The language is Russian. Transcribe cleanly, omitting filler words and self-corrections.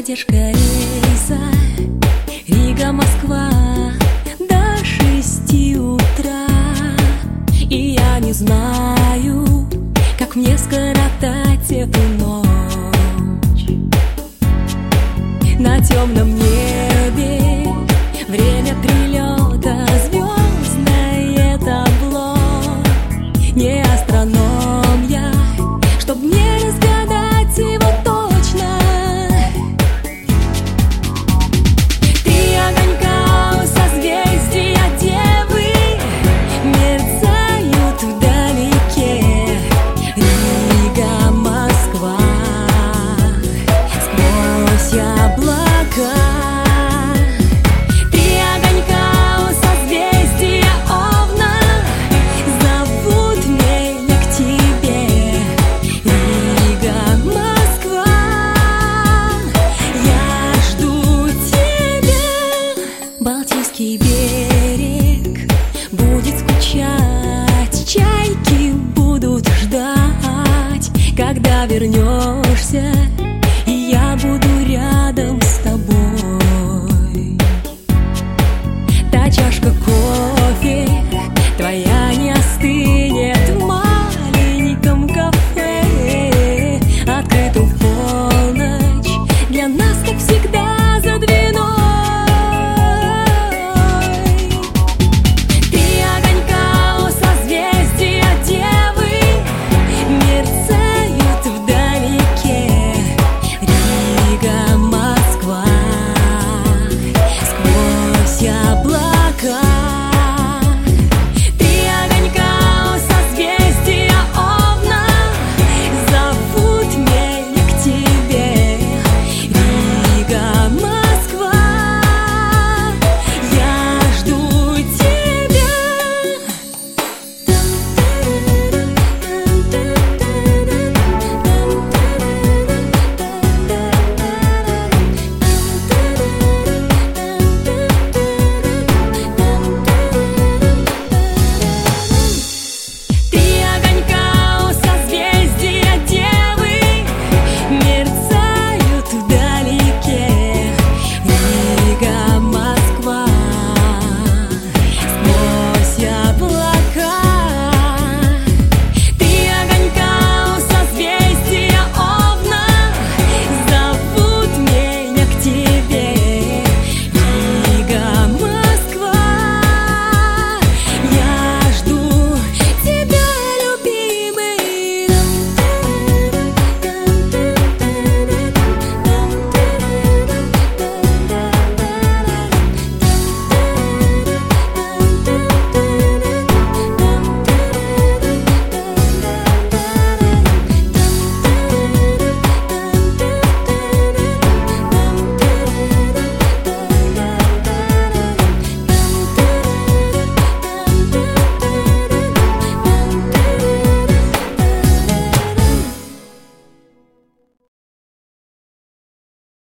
задержка рейса Рига-Москва до 6 утра. И я не знаю, как мне скоротать эту ночь. На темном небе время прилета, звездное табло. Не астроном я, чтоб не разгадать его точно. Три огонька у созвездия Девы мерцают вдалеке. Рига, Москва, сквозь облака.